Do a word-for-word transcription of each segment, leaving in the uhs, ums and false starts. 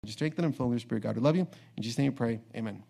Just strengthen and fill with your spirit, God. We love you. In Jesus' name we pray. Amen.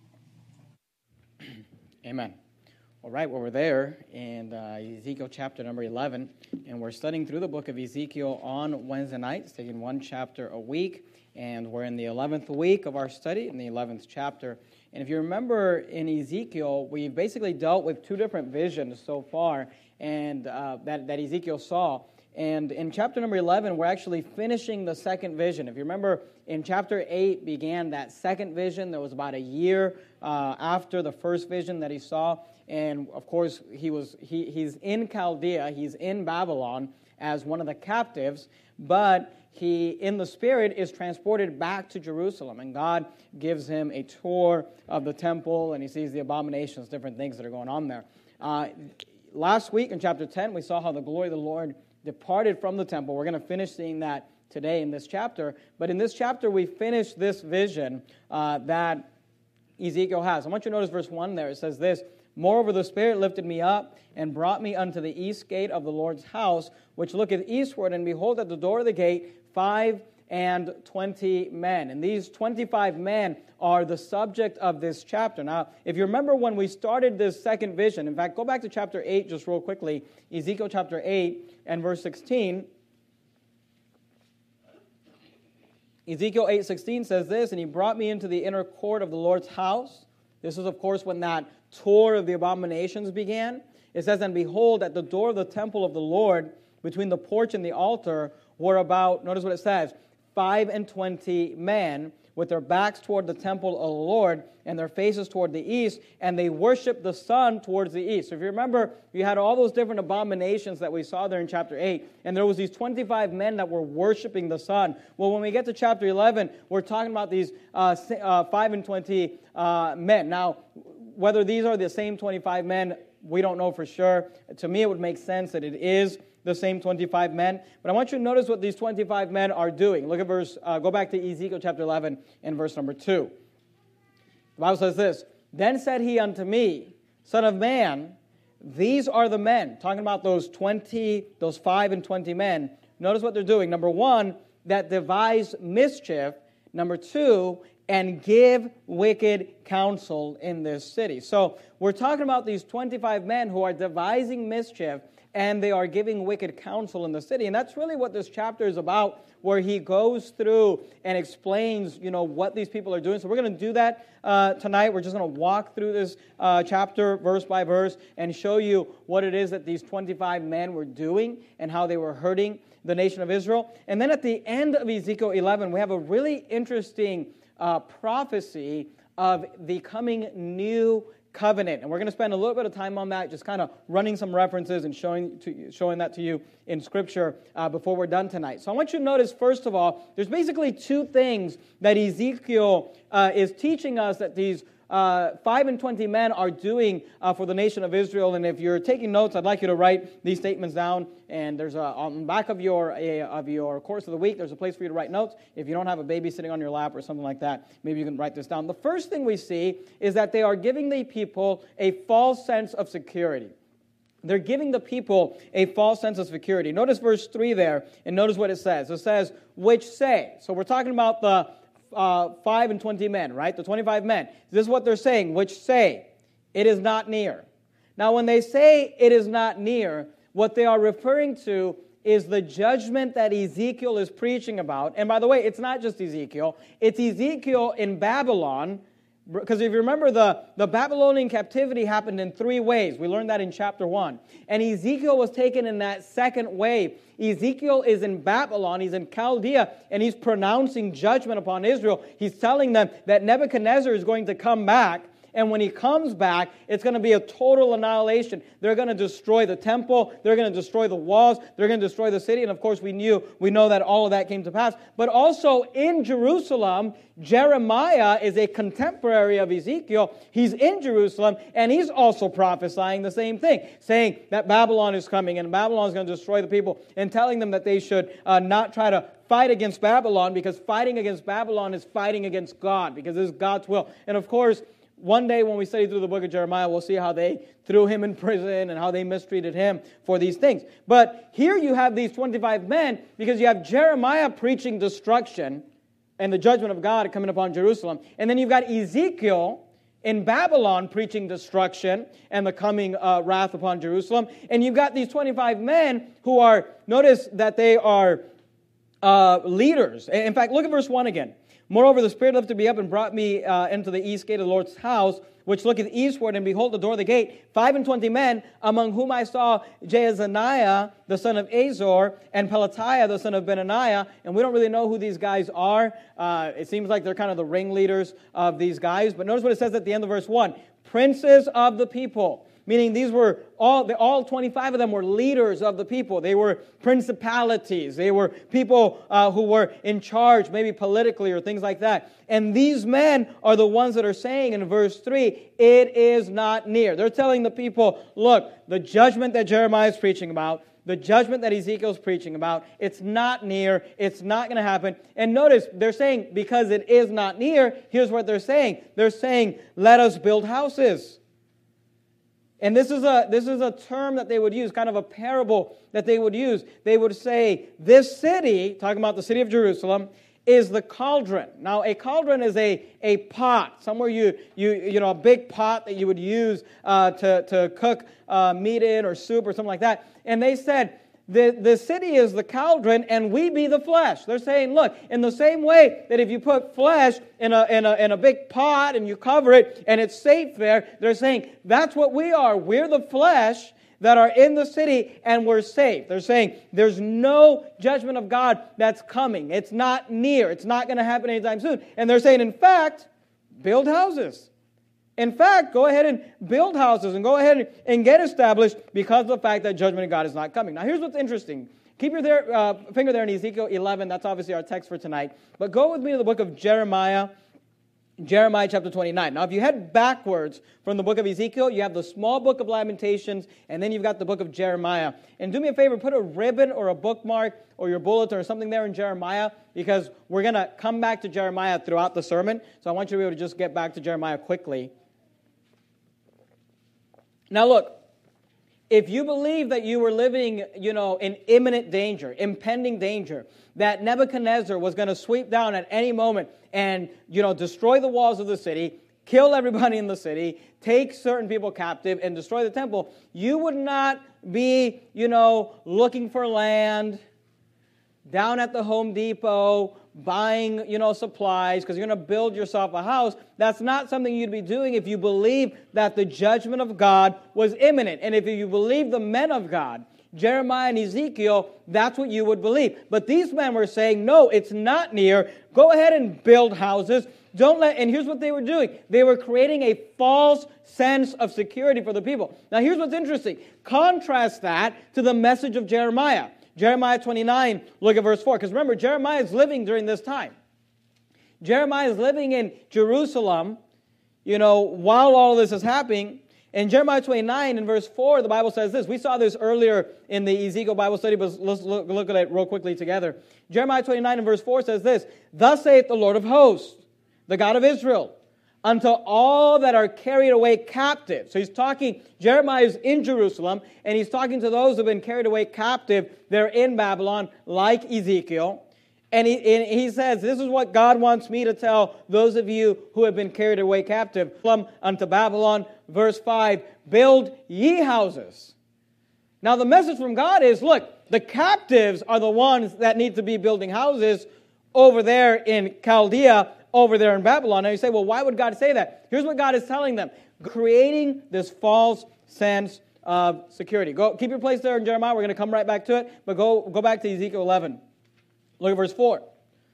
Amen. All right, well, we're there in uh, Ezekiel chapter number eleven, and we're studying through the book of Ezekiel on Wednesday nights, taking one chapter a week, and we're in the eleventh week of our study, in the eleventh chapter. And if you remember in Ezekiel, we've basically dealt with two different visions so far, and uh, that, that Ezekiel saw. And in chapter number eleven, we're actually finishing the second vision. If you remember, in chapter eight began that second vision. There was about a year uh, after the first vision that he saw. And, of course, he was he, he's in Chaldea. He's in Babylon as one of the captives. But he, in the spirit, is transported back to Jerusalem. And God gives him a tour of the temple, and he sees the abominations, different things that are going on there. Uh, last week in chapter ten, we saw how the glory of the Lord departed from the temple. We're going to finish seeing that today in this chapter. But in this chapter, we finish this vision uh, that Ezekiel has. I want you to notice verse one there. It says this, "Moreover, the Spirit lifted me up and brought me unto the east gate of the Lord's house, which looketh eastward, and behold, at the door of the gate, five and twenty men." And these twenty-five men are the subject of this chapter. Now, if you remember when we started this second vision, in fact, go back to chapter eight just real quickly, Ezekiel chapter eight and verse sixteen. Ezekiel eight sixteen says this, "And he brought me into the inner court of the Lord's house." This is, of course, when that tour of the abominations began. It says, "And behold, at the door of the temple of the Lord, between the porch and the altar, were about," notice what it says, five and twenty men, with their backs toward the temple of the Lord, and their faces toward the east, and they worshiped the sun towards the east." So if you remember, you had all those different abominations that we saw there in chapter eight, and there was these twenty-five men that were worshiping the sun. Well, when we get to chapter eleven, we're talking about these uh, uh, five and twenty uh, men. Now, whether these are the same twenty-five men, we don't know for sure. To me, it would make sense that it is the same twenty-five men. But I want you to notice what these twenty-five men are doing. Look at verse, uh, go back to Ezekiel chapter eleven and verse number two. The Bible says this, "Then said he unto me, Son of man, these are the men," talking about those twenty, those five and twenty men. Notice what they're doing. Number one, that devise mischief. Number two, and give wicked counsel in this city. So we're talking about these twenty-five men who are devising mischief, and they are giving wicked counsel in the city. And that's really what this chapter is about, where he goes through and explains, you know, what these people are doing. So we're going to do that uh, tonight. We're just going to walk through this uh, chapter verse by verse and show you what it is that these twenty-five men were doing and how they were hurting the nation of Israel. And then at the end of Ezekiel eleven, we have a really interesting uh, prophecy of the coming new covenant. And we're going to spend a little bit of time on that, just kind of running some references and showing to, showing that to you in Scripture uh, before we're done tonight. So I want you to notice, first of all, there's basically two things that Ezekiel uh, is teaching us that these uh, five and twenty men are doing uh, for the nation of Israel. And if you're taking notes, I'd like you to write these statements down. And there's a, on the back of your a, of your course of the week, there's a place for you to write notes. If you don't have a baby sitting on your lap or something like that, maybe you can write this down. The first thing we see is that they are giving the people a false sense of security. They're giving the people a false sense of security. Notice verse three there, and notice what it says. It says, "Which say." So we're talking about the uh, five and twenty men, right? The twenty-five men. This is what they're saying, "Which say, it is not near." Now, when they say it is not near, what they are referring to is the judgment that Ezekiel is preaching about. And by the way, it's not just Ezekiel. It's Ezekiel in Babylon. Because if you remember, the, the Babylonian captivity happened in three waves. We learned that in chapter one. And Ezekiel was taken in that second wave. Ezekiel is in Babylon, he's in Chaldea, and he's pronouncing judgment upon Israel. He's telling them that Nebuchadnezzar is going to come back. And when he comes back, it's going to be a total annihilation. They're going to destroy the temple. They're going to destroy the walls. They're going to destroy the city. And of course, we knew, we know that all of that came to pass. But also in Jerusalem, Jeremiah is a contemporary of Ezekiel. He's in Jerusalem, and he's also prophesying the same thing, saying that Babylon is coming, and Babylon is going to destroy the people, and telling them that they should uh, not try to fight against Babylon, because fighting against Babylon is fighting against God, because this is God's will. And of course, one day when we study through the book of Jeremiah, we'll see how they threw him in prison and how they mistreated him for these things. But here you have these twenty-five men because you have Jeremiah preaching destruction, and the judgment of God coming upon Jerusalem. And then you've got Ezekiel in Babylon preaching destruction and the coming uh, wrath upon Jerusalem. And you've got these twenty-five men who are, notice that they are uh, leaders. In fact, look at verse one again. Moreover, the Spirit lifted me up and brought me uh, into the east gate of the Lord's house, which looketh eastward, and behold, the door of the gate, five and twenty men, among whom I saw Jaazaniah, the son of Azor, and Pelatiah, the son of Benaniah. And we don't really know who these guys are. Uh, it seems like they're kind of the ringleaders of these guys. But notice what it says at the end of verse one. Princes of the people. Meaning these were, all, all twenty-five of them were leaders of the people. They were principalities. They were people uh, who were in charge, maybe politically or things like that. And these men are the ones that are saying in verse three, it is not near. They're telling the people, look, the judgment that Jeremiah is preaching about, the judgment that Ezekiel is preaching about, it's not near, it's not going to happen. And notice, they're saying, because it is not near, here's what they're saying. They're saying, let us build houses. And this is a this is a term that they would use, kind of a parable that they would use. They would say, this city, talking about the city of Jerusalem, is the cauldron. Now, a cauldron is a, a pot, somewhere you, you, you know, a big pot that you would use uh, to, to cook uh, meat in or soup or something like that. And they said, The, the city is the cauldron, and we be the flesh. They're saying, look, in the same way that if you put flesh in a, in a, in a big pot and you cover it and it's safe there, they're saying, that's what we are. We're the flesh that are in the city, and we're safe. They're saying there's no judgment of God that's coming. It's not near. It's not going to happen anytime soon. And they're saying, in fact, build houses. In fact, go ahead and build houses and go ahead and get established because of the fact that judgment of God is not coming. Now, here's what's interesting. Keep your there, uh, finger there in Ezekiel eleven. That's obviously our text for tonight. But go with me to the book of Jeremiah, Jeremiah chapter twenty-nine. Now, if you head backwards from the book of Ezekiel, you have the small book of Lamentations, and then you've got the book of Jeremiah. And do me a favor, put a ribbon or a bookmark or your bulletin or something there in Jeremiah, because we're going to come back to Jeremiah throughout the sermon. So I want you to be able to just get back to Jeremiah quickly. Now look, if you believe that you were living, you know, in imminent danger, impending danger, that Nebuchadnezzar was going to sweep down at any moment and, you know, destroy the walls of the city, kill everybody in the city, take certain people captive, and destroy the temple, you would not be, you know, looking for land down at the Home Depot, buying, you know, supplies because you're going to build yourself a house. That's not something you'd be doing if you believe that the judgment of God was imminent. And if you believe the men of God, Jeremiah and Ezekiel, that's what you would believe. But these men were saying, no, it's not near. Go ahead and build houses. Don't let, and here's what they were doing. They were creating a false sense of security for the people. Now, here's what's interesting. Contrast that to the message of Jeremiah. Jeremiah twenty-nine, look at verse four. Because remember, Jeremiah is living during this time. Jeremiah is living in Jerusalem, you know, while all this is happening. In Jeremiah twenty-nine, in verse four, the Bible says this. We saw this earlier in the Ezekiel Bible study, but let's look, look at it real quickly together. Jeremiah twenty-nine, in verse four says this. Thus saith the Lord of hosts, the God of Israel, unto all that are carried away captive. So he's talking, Jeremiah is in Jerusalem, and he's talking to those who have been carried away captive. They're in Babylon, like Ezekiel. And he, and he says, this is what God wants me to tell those of you who have been carried away captive. Unto Babylon, verse five, build ye houses. Now the message from God is, look, the captives are the ones that need to be building houses over there in Chaldea, over there in Babylon. Now you say, well, why would God say that? Here's what God is telling them. Creating this false sense of security. Go, keep your place there in Jeremiah. We're going to come right back to it. But go, go back to Ezekiel eleven. Look at verse four.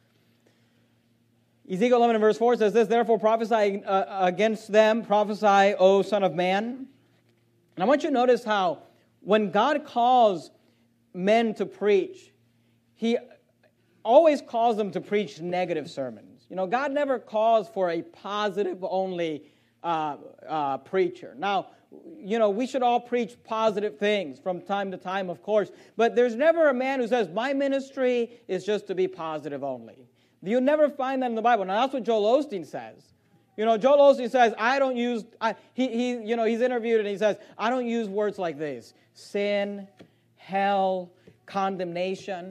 Ezekiel eleven and verse four says this, therefore prophesy uh, against them, prophesy, O son of man. And I want you to notice how when God calls men to preach, He always calls them to preach negative sermons. You know, God never calls for a positive-only uh, uh, preacher. Now, you know, we should all preach positive things from time to time, of course, but there's never a man who says, my ministry is just to be positive only. You'll never find that in the Bible. Now, that's what Joel Osteen says. You know, Joel Osteen says, I don't use, I, he, he, you know, he's interviewed and he says, I don't use words like this. Sin, hell, condemnation.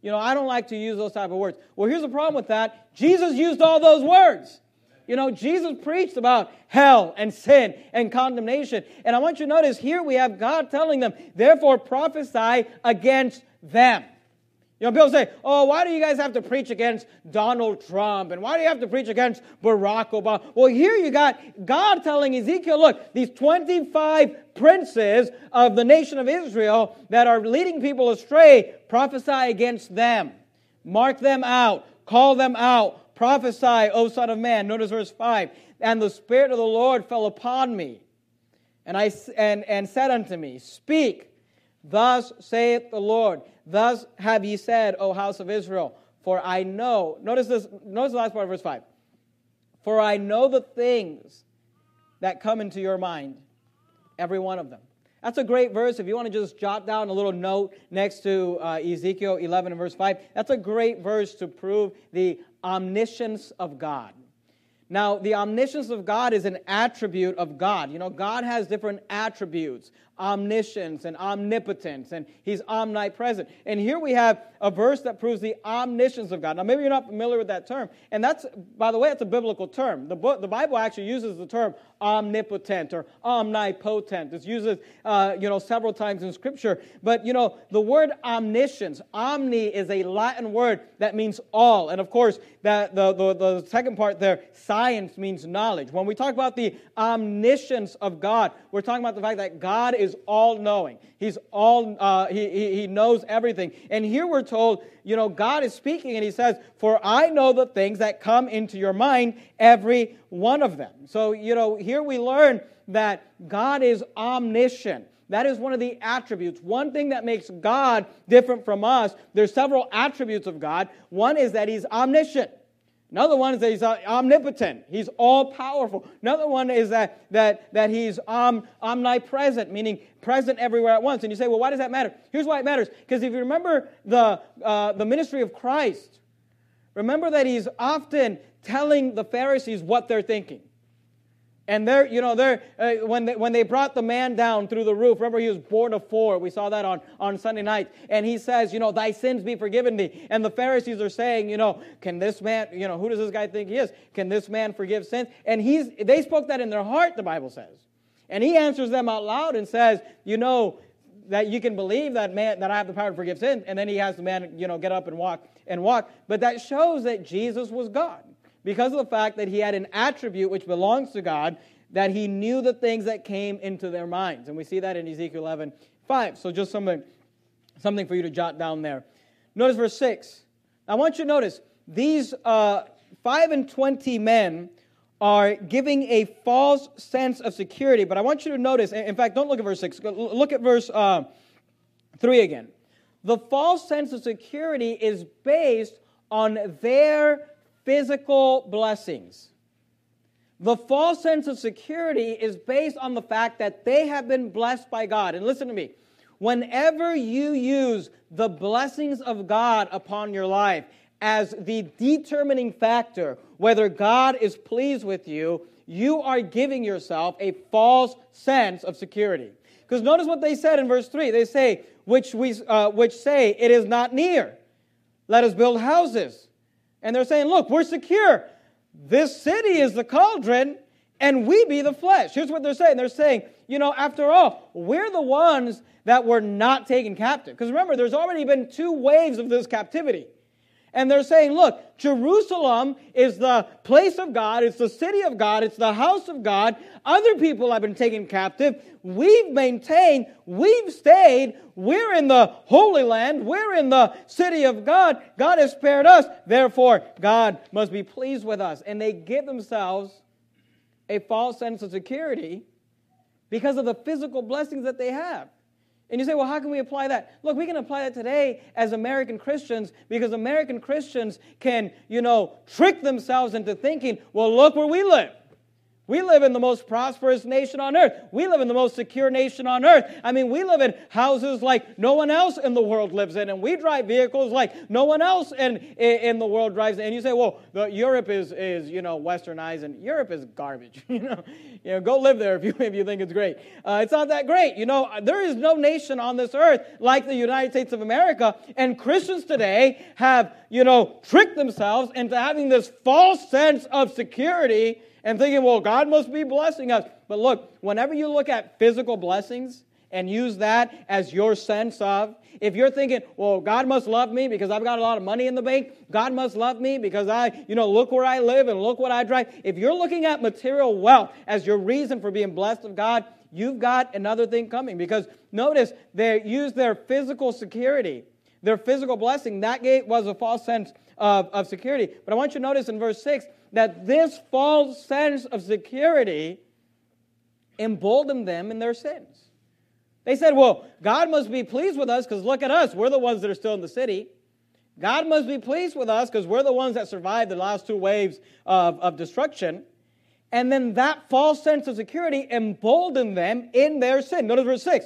You know, I don't like to use those type of words. Well, here's the problem with that. Jesus used all those words. You know, Jesus preached about hell and sin and condemnation. And I want you to notice here we have God telling them, therefore prophesy against them. You know, people say, oh, why do you guys have to preach against Donald Trump? And why do you have to preach against Barack Obama? Well, here you got God telling Ezekiel, look, these twenty-five princes of the nation of Israel that are leading people astray, prophesy against them. Mark them out. Call them out. Prophesy, O Son of Man. Notice verse five. And the Spirit of the Lord fell upon me, and I and, and said unto me, speak. Thus saith the Lord, thus have ye said, O house of Israel, for I know, notice this, notice the last part of verse five, for I know the things that come into your mind, every one of them. That's a great verse. If you want to just jot down a little note next to uh, Ezekiel eleven and verse five, that's a great verse to prove the omniscience of God. Now, the omniscience of God is an attribute of God. You know, God has different attributes, omniscience and omnipotence, and He's omnipresent. And here we have a verse that proves the omniscience of God. Now, maybe you're not familiar with that term, and that's, by the way, it's a biblical term. The, book, the Bible actually uses the term omnipotent or omnipotent. It's used, uh, you know, several times in Scripture. But, you know, the word omniscience, omni is a Latin word that means all. And, of course, that the, the, the second part there, science means knowledge. When we talk about the omniscience of God, we're talking about the fact that God is all-knowing. He's all, uh, he, he, he knows everything. And here we're told, you know, God is speaking and He says, for I know the things that come into your mind, every one of them. So, you know, here we learn that God is omniscient. That is one of the attributes. One thing that makes God different from us, there's several attributes of God. One is that He's omniscient. Another one is that He's omnipotent. He's all-powerful. Another one is that that that He's om, omnipresent, meaning present everywhere at once. And you say, well, why does that matter? Here's why it matters. Because if you remember the uh, the ministry of Christ, remember that He's often telling the Pharisees what they're thinking. And they're, you know, they're uh, when they, when they brought the man down through the roof. Remember, he was born of four. We saw that on, on Sunday night. And he says, you know, thy sins be forgiven thee. And the Pharisees are saying, you know, can this man, you know, who does this guy think he is? Can this man forgive sins? And he's they spoke that in their heart, the Bible says. And he answers them out loud and says, you know, that you can believe that man that I have the power to forgive sins. And then he has the man, you know, get up and walk and walk. But that shows that Jesus was God, because of the fact that He had an attribute which belongs to God, that He knew the things that came into their minds. And we see that in Ezekiel eleven five. So just something, something for you to jot down there. Notice verse six. I want you to notice, these uh, five and twenty men are giving a false sense of security. But I want you to notice, in fact, don't look at verse six. Look at verse uh, three again. The false sense of security is based on their physical blessings. The false sense of security is based on the fact that they have been blessed by God. And listen to me. Whenever you use the blessings of God upon your life as the determining factor whether God is pleased with you, you are giving yourself a false sense of security. Because notice what they said in verse three. They say, which we uh, which say, it is not near. Let us build houses. And they're saying, look, we're secure. This city is the cauldron, and we be the flesh. Here's what they're saying. They're saying, you know, after all, we're the ones that were not taken captive. Because remember, there's already been two waves of this captivity. And they're saying, look, Jerusalem is the place of God. It's the city of God. It's the house of God. Other people have been taken captive. We've maintained. We've stayed. We're in the Holy Land. We're in the city of God. God has spared us. Therefore, God must be pleased with us. And they give themselves a false sense of security because of the physical blessings that they have. And you say, well, how can we apply that? Look, we can apply that today as American Christians, because American Christians can, you know, trick themselves into thinking, well, look where we live. We live in the most prosperous nation on earth. We live in the most secure nation on earth. I mean, we live in houses like no one else in the world lives in, and we drive vehicles like no one else in, in the world drives in. And you say, well, the, Europe is, is, you know, westernized, and Europe is garbage. you know, you know, go live there if you, if you think it's great. Uh, it's not that great. You know, there is no nation on this earth like the United States of America, and Christians today have, you know, tricked themselves into having this false sense of security and thinking, well, God must be blessing us. But look, whenever you look at physical blessings and use that as your sense of, if you're thinking, well, God must love me because I've got a lot of money in the bank. God must love me because I, you know, look where I live and look what I drive. If you're looking at material wealth as your reason for being blessed of God, you've got another thing coming. Because notice, they use their physical security, their physical blessing. That gate was a false sense of, of security. But I want you to notice in verse six, that this false sense of security emboldened them in their sins. They said, well, God must be pleased with us because look at us. We're the ones that are still in the city. God must be pleased with us because we're the ones that survived the last two waves of, of destruction. And then that false sense of security emboldened them in their sin. Notice verse six.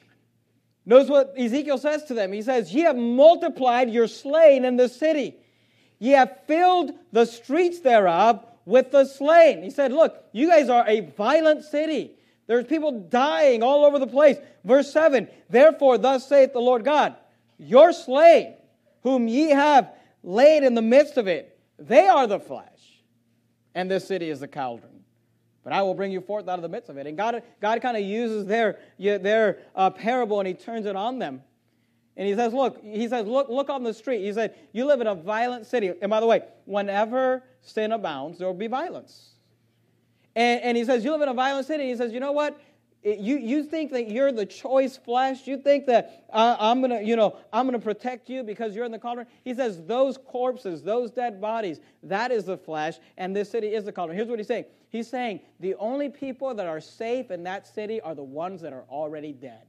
Notice what Ezekiel says to them. He says, ye have multiplied your slain in the city. Ye have filled the streets thereof with the slain. He said, look, you guys are a violent city. There's people dying all over the place. Verse seven, therefore thus saith the Lord God, your slain, whom ye have laid in the midst of it, they are the flesh, and this city is the cauldron. But I will bring you forth out of the midst of it. And God, God kind of uses their, their uh, parable and he turns it on them. And he says, look, he says, look, look on the street. He said, you live in a violent city. And by the way, whenever sin abounds, there will be violence. And, and he says, you live in a violent city. He says, you know what? It, you, you think that you're the choice flesh. You think that uh, I'm going to, you know, I'm going to protect you because you're in the cauldron. He says, those corpses, those dead bodies, that is the flesh, and this city is the cauldron. Here's what he's saying. He's saying the only people that are safe in that city are the ones that are already dead.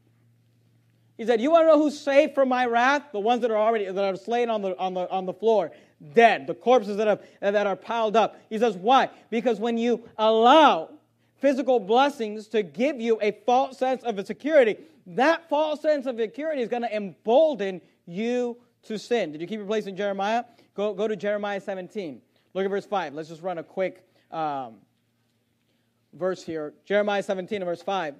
He said, you want to know who's safe from my wrath? The ones that are already that are slain on the on the on the floor, dead, the corpses that have that are piled up. He says, why? Because when you allow physical blessings to give you a false sense of security, that false sense of security is going to embolden you to sin. Did you keep your place in Jeremiah? Go go to Jeremiah seventeen. Look at verse five. Let's just run a quick um, verse here. Jeremiah seventeen and verse five.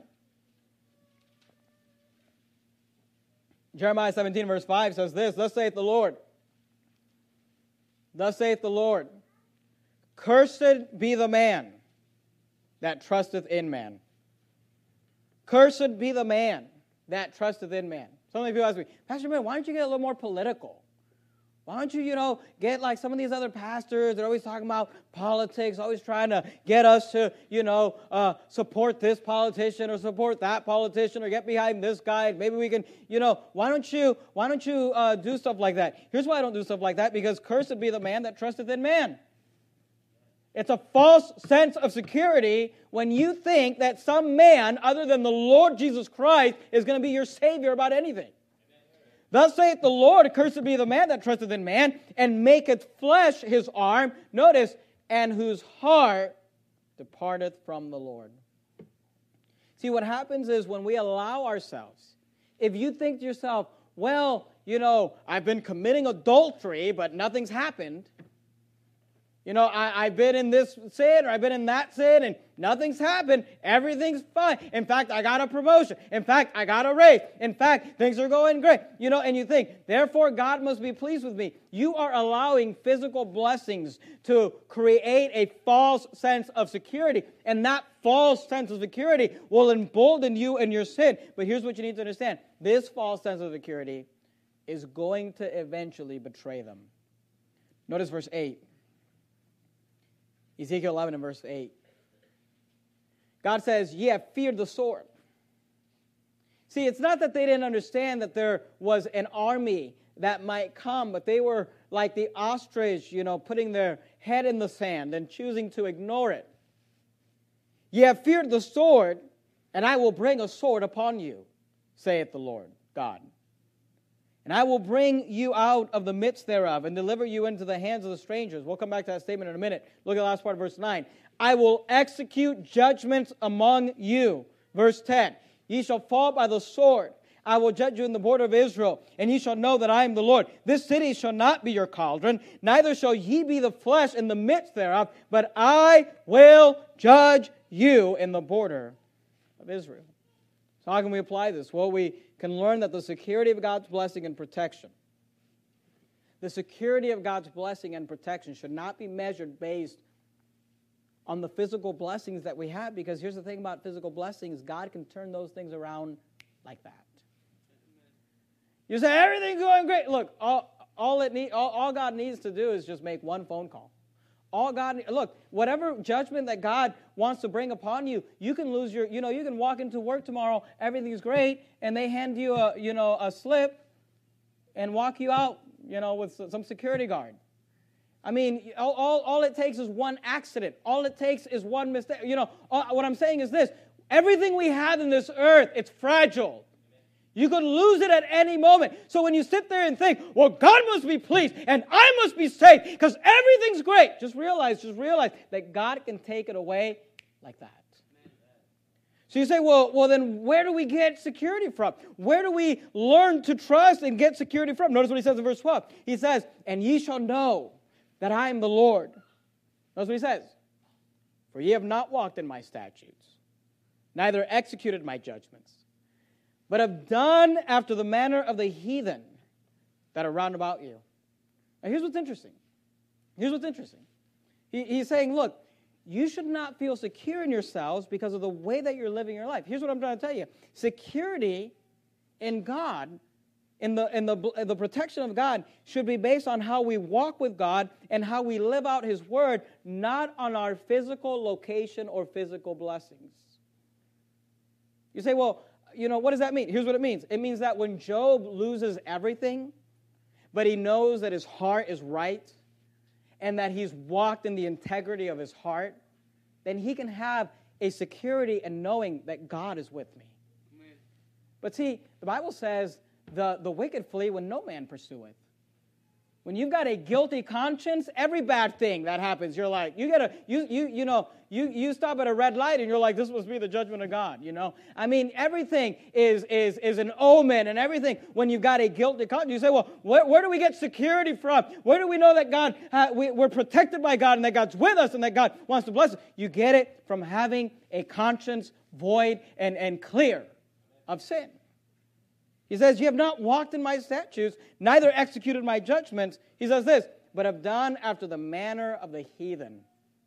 Jeremiah seventeen, verse five says this, thus saith the Lord, thus saith the Lord, cursed be the man that trusteth in man. Cursed be the man that trusteth in man. So many people ask me, Pastor Ben, why don't you get a little more political? Why don't you, you know, get like some of these other pastors, they're always talking about politics, always trying to get us to, you know, uh, support this politician or support that politician or get behind this guy. Maybe we can, you know, why don't you, why don't you uh, do stuff like that? Here's why I don't do stuff like that, because cursed be the man that trusteth in man. It's a false sense of security when you think that some man other than the Lord Jesus Christ is going to be your Savior about anything. Thus saith the Lord, cursed be the man that trusteth in man, and maketh flesh his arm, notice, and whose heart departeth from the Lord. See, what happens is when we allow ourselves, if you think to yourself, well, you know, I've been committing adultery, but nothing's happened. You know, I, I've been in this sin or I've been in that sin and nothing's happened. Everything's fine. In fact, I got a promotion. In fact, I got a raise. In fact, things are going great. You know, and you think, therefore, God must be pleased with me. You are allowing physical blessings to create a false sense of security. And that false sense of security will embolden you in your sin. But here's what you need to understand. This false sense of security is going to eventually betray them. Notice verse eight. Ezekiel eleven and verse eight. God says, ye have feared the sword. See, it's not that they didn't understand that there was an army that might come, but they were like the ostrich, you know, putting their head in the sand and choosing to ignore it. Ye have feared the sword, and I will bring a sword upon you, saith the Lord God. And I will bring you out of the midst thereof and deliver you into the hands of the strangers. We'll come back to that statement in a minute. Look at the last part of verse nine. I will execute judgments among you. Verse ten. Ye shall fall by the sword. I will judge you in the border of Israel, and ye shall know that I am the Lord. This city shall not be your cauldron, neither shall ye be the flesh in the midst thereof, but I will judge you in the border of Israel. So how can we apply this? Well, we can learn that the security of God's blessing and protection, the security of God's blessing and protection should not be measured based on the physical blessings that we have, because here's the thing about physical blessings, God can turn those things around like that. You say, everything's going great. Look, all, all, it need, all, all God needs to do is just make one phone call. All God, look, whatever judgment that God wants to bring upon you, you can lose your, you know, you can walk into work tomorrow, everything's great, and they hand you a, you know, a slip and walk you out, you know, with some security guard. I mean, all, all, all it takes is one accident. All it takes is one mistake. You know, all, what I'm saying is this. Everything we have in this earth, it's fragile. You could lose it at any moment. So when you sit there and think, well, God must be pleased and I must be saved because everything's great, just realize, just realize that God can take it away like that. So you say, well, well, then where do we get security from? Where do we learn to trust and get security from? Notice what he says in verse twelve. He says, and ye shall know that I am the Lord. Notice what he says. For ye have not walked in my statutes, neither executed my judgments, but have done after the manner of the heathen that are round about you. Now here's what's interesting. Here's what's interesting. He, he's saying, look, you should not feel secure in yourselves because of the way that you're living your life. Here's what I'm trying to tell you. Security in God, in the, in the, in the protection of God, should be based on how we walk with God and how we live out His Word, not on our physical location or physical blessings. You say, well, you know, what does that mean? Here's what it means. It means that when Job loses everything, but he knows that his heart is right and that he's walked in the integrity of his heart, then he can have a security in knowing that God is with me. Amen. But see, the Bible says the, the wicked flee when no man pursueth. When you've got a guilty conscience, every bad thing that happens, you're like, you get a, you you you know, you you stop at a red light and you're like, this must be the judgment of God, you know. I mean, everything is is is an omen and everything. When you've got a guilty conscience, you say, well, where, where do we get security from? Where do we know that God, uh, we, we're protected by God and that God's with us and that God wants to bless us? You get it from having a conscience void and and clear of sin. He says, you have not walked in my statutes, neither executed my judgments. He says this, but have done after the manner of the heathen.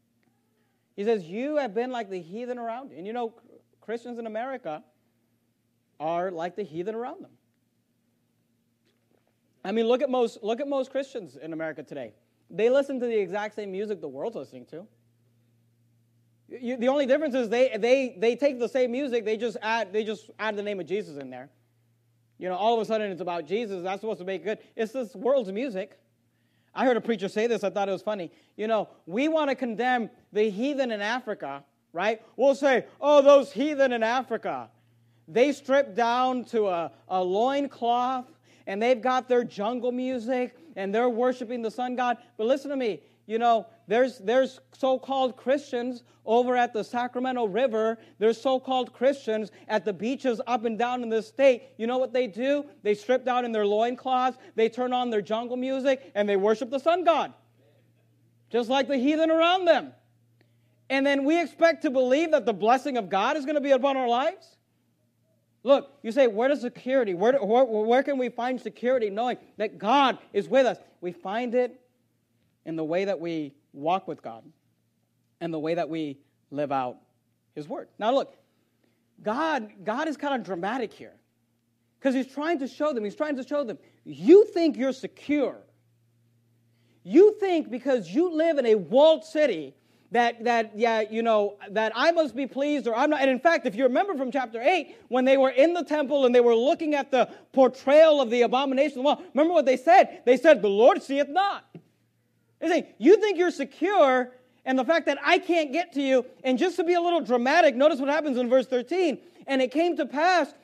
He says, you have been like the heathen around you. And you know, Christians in America are like the heathen around them. I mean, look at most, look at most Christians in America today. They listen to the exact same music the world's listening to. You, the only difference is they, they, they take the same music, they just add, they just add the name of Jesus in there. You know, all of a sudden it's about Jesus. That's supposed to make it good. It's this world's music. I heard a preacher say this. I thought it was funny. You know, we want to condemn the heathen in Africa, right? We'll say, oh, those heathen in Africa, they strip down to a, a loincloth, and they've got their jungle music, and they're worshiping the sun god. But listen to me. You know, there's there's so-called Christians over at the Sacramento River. There's so-called Christians at the beaches up and down in this state. You know what they do? They strip down in their loincloths, they turn on their jungle music, and they worship the sun god. Just like the heathen around them. And then we expect to believe that the blessing of God is going to be upon our lives? Look, you say, where does security? Where, where, where can we find security knowing that God is with us? We find it in the way that we walk with God and the way that we live out His Word. Now look, God, God is kind of dramatic here because He's trying to show them, He's trying to show them, you think you're secure. You think because you live in a walled city that, that yeah, you know, that I must be pleased or I'm not. And in fact, if you remember from chapter eight, when they were in the temple and they were looking at the portrayal of the abomination of the wall, remember what they said? They said, the Lord seeth not. They say, you think you're secure, and the fact that I can't get to you, and just to be a little dramatic, notice what happens in verse thirteen. And it came to pass,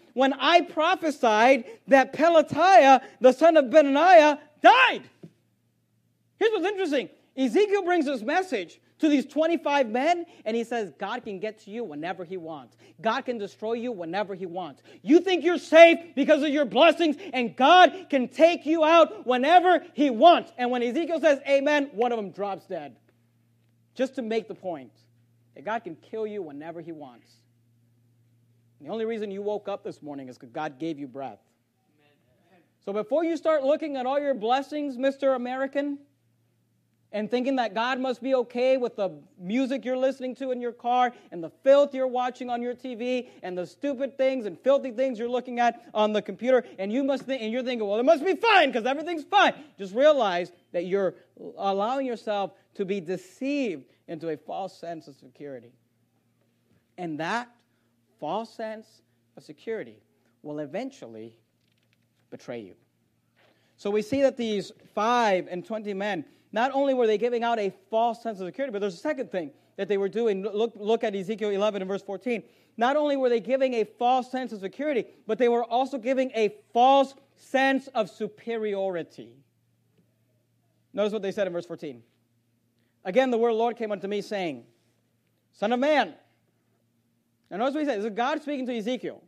when I prophesied that Pelatiah, the son of Benaniah, died. Here's what's interesting. Ezekiel brings this message to these twenty-five men, and he says, God can get to you whenever he wants. God can destroy you whenever he wants. You think you're safe because of your blessings, and God can take you out whenever he wants. And when Ezekiel says amen, one of them drops dead. Just to make the point that God can kill you whenever he wants. And the only reason you woke up this morning is because God gave you breath. So before you start looking at all your blessings, Mister American, and thinking that God must be okay with the music you're listening to in your car and the filth you're watching on your T V and the stupid things and filthy things you're looking at on the computer, and you must think, and you're thinking, well, it must be fine because everything's fine. Just realize that you're allowing yourself to be deceived into a false sense of security. And that false sense of security will eventually betray you. So we see that these five and twenty men, not only were they giving out a false sense of security, but there's a second thing that they were doing. Look, look at Ezekiel eleven and verse fourteen. Not only were they giving a false sense of security, but they were also giving a false sense of superiority. Notice what they said in verse fourteen. Again, the word of the Lord came unto me, saying, Son of man. Now notice what he said. This is God speaking to Ezekiel.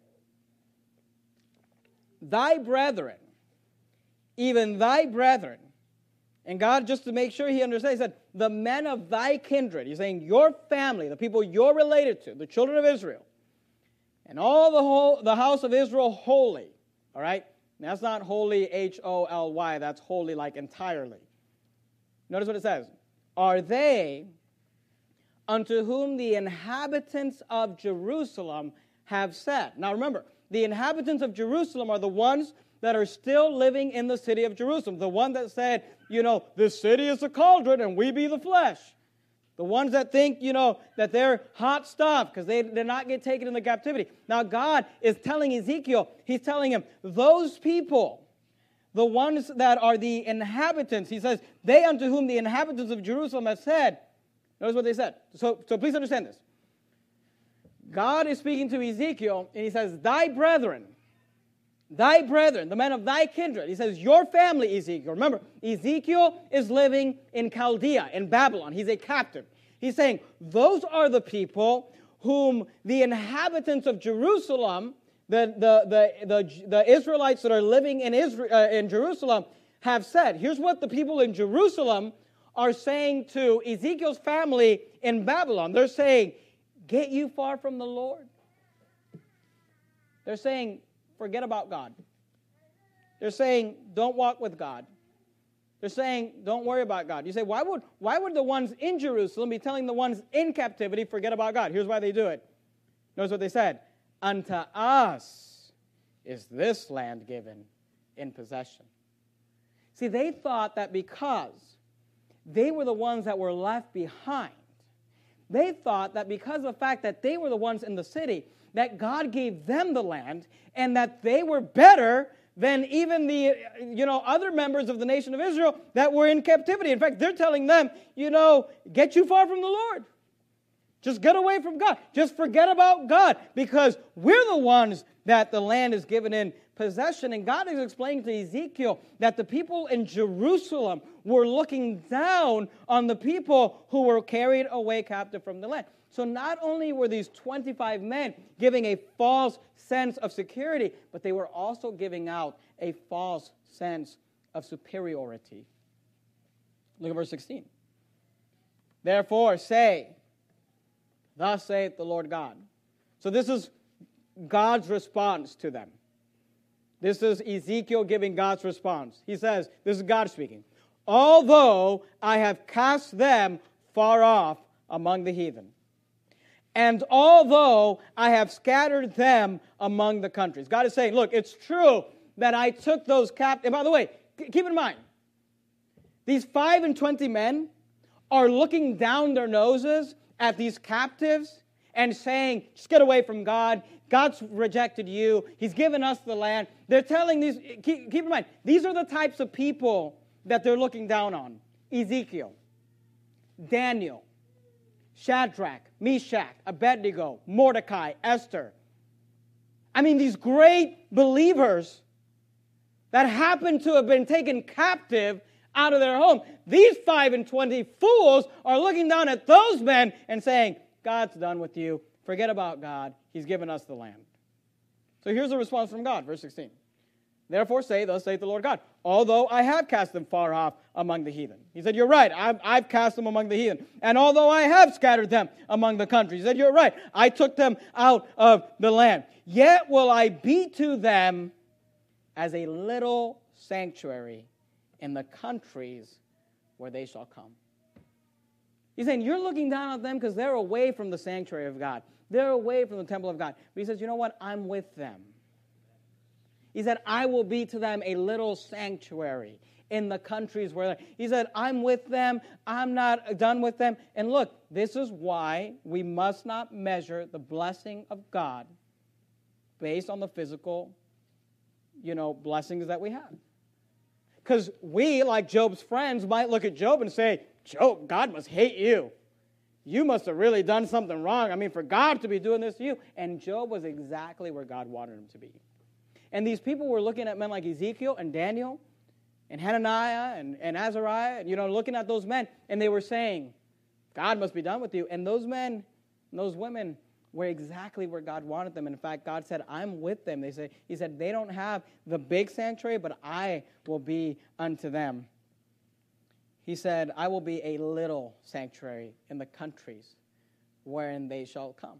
Thy brethren, even thy brethren, and God, just to make sure he understands, he said, the men of thy kindred. He's saying your family, the people you're related to, the children of Israel, and all the whole the house of Israel holy. All right? And that's not holy, H O L Y. That's holy like entirely. Notice what it says. Are they unto whom the inhabitants of Jerusalem have said? Now remember, the inhabitants of Jerusalem are the ones that are still living in the city of Jerusalem. The one that said, you know, this city is a cauldron and we be the flesh. The ones that think, you know, that they're hot stuff because they did not get taken into captivity. Now God is telling Ezekiel, he's telling him, those people, the ones that are the inhabitants, he says, they unto whom the inhabitants of Jerusalem have said. Notice what they said. So, so please understand this. God is speaking to Ezekiel and he says, thy brethren, Thy brethren, the men of thy kindred. He says, your family, Ezekiel. Remember, Ezekiel is living in Chaldea, in Babylon. He's a captive. He's saying, those are the people whom the inhabitants of Jerusalem, the, the, the, the, the Israelites that are living in, Israel, uh, in Jerusalem, have said. Here's what the people in Jerusalem are saying to Ezekiel's family in Babylon. They're saying, get you far from the Lord. They're saying, forget about God. They're saying, don't walk with God. They're saying, don't worry about God. You say, why would, why would the ones in Jerusalem be telling the ones in captivity, forget about God? Here's why they do it. Notice what they said. Unto us is this land given in possession. See, they thought that because they were the ones that were left behind, they thought that because of the fact that they were the ones in the city, that God gave them the land, and that they were better than even the, you know, other members of the nation of Israel that were in captivity. In fact, they're telling them, you know, get you far from the Lord. Just get away from God. Just forget about God, because we're the ones that the land is given in possession. And God is explaining to Ezekiel that the people in Jerusalem were looking down on the people who were carried away captive from the land. So not only were these twenty-five men giving a false sense of security, but they were also giving out a false sense of superiority. Look at verse sixteen. Therefore say, thus saith the Lord God. So this is God's response to them. This is Ezekiel giving God's response. He says, this is God speaking. Although I have cast them far off among the heathen, and although I have scattered them among the countries. God is saying, look, it's true that I took those captives. And by the way, keep in mind, these five and twenty men are looking down their noses at these captives and saying, just get away from God. God's rejected you. He's given us the land. They're telling these, keep, keep in mind, these are the types of people that they're looking down on. Ezekiel, Daniel, Shadrach, Meshach, Abednego, Mordecai, Esther, I mean, these great believers that happen to have been taken captive out of their home. These five and twenty fools are looking down at those men and saying, God's done with you. Forget about God. He's given us the land. So here's the response from God, verse sixteen. Therefore say, thus saith the Lord God, although I have cast them far off among the heathen. He said, you're right, I've, I've cast them among the heathen. And although I have scattered them among the countries. He said, you're right, I took them out of the land. Yet will I be to them as a little sanctuary in the countries where they shall come. He's saying, you're looking down on them because they're away from the sanctuary of God. They're away from the temple of God. But he says, you know what? I'm with them. He said, I will be to them a little sanctuary in the countries where they're. He said, I'm with them. I'm not done with them. And look, this is why we must not measure the blessing of God based on the physical, you know, blessings that we have. Because we, like Job's friends, might look at Job and say, Job, God must hate you. You must have really done something wrong. I mean, for God to be doing this to you. And Job was exactly where God wanted him to be. And these people were looking at men like Ezekiel and Daniel and Hananiah and, and Azariah, you know, looking at those men, and they were saying, God must be done with you. And those men and those women were exactly where God wanted them. And in fact, God said, I'm with them. They say, He said, they don't have the big sanctuary, but I will be unto them. He said, I will be a little sanctuary in the countries wherein they shall come.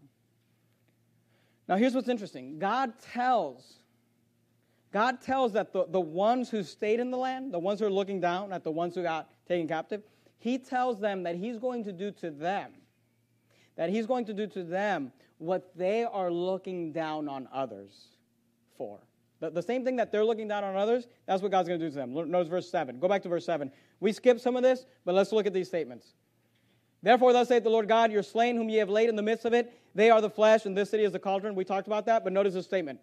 Now, here's what's interesting. God tells, God tells that the, the ones who stayed in the land, the ones who are looking down at the ones who got taken captive, He tells them that He's going to do to them, that He's going to do to them what they are looking down on others for. The, the same thing that they're looking down on others, that's what God's going to do to them. Notice verse seven. Go back to verse seven. We skipped some of this, but let's look at these statements. Therefore, thus saith the Lord God, your slain whom ye have laid in the midst of it, they are the flesh, and this city is the cauldron. We talked about that, but notice this statement.